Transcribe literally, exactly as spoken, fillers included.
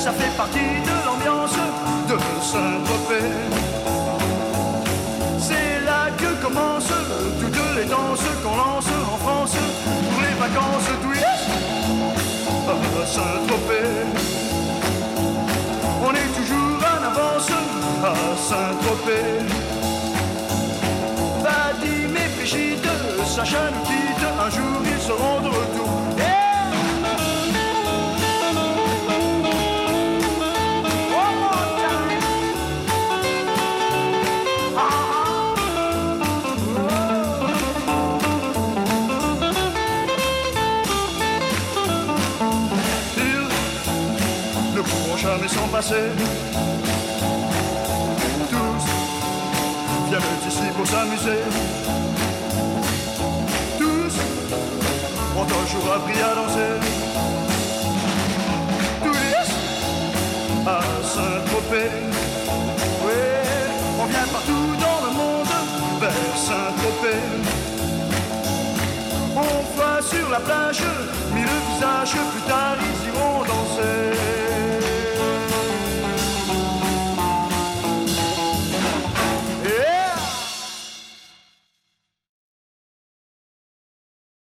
ça fait partie de l'ambiance de Saint-Tropez. C'est là que commencent toutes les danses qu'on lance en France pour les vacances touristes à Saint-Tropez. On est toujours en avance à Saint-Tropez. Vadim et Brigitte, Sacha nous quitte, un jour ils seront de retour. Yeah. Jamais s'en passer. Tous viennent ici pour s'amuser. Tous ont toujours appris à danser. Tous à Saint-Tropez. Oui, on vient partout dans le monde vers Saint-Tropez. On voit sur la plage mille visages plus tard ici.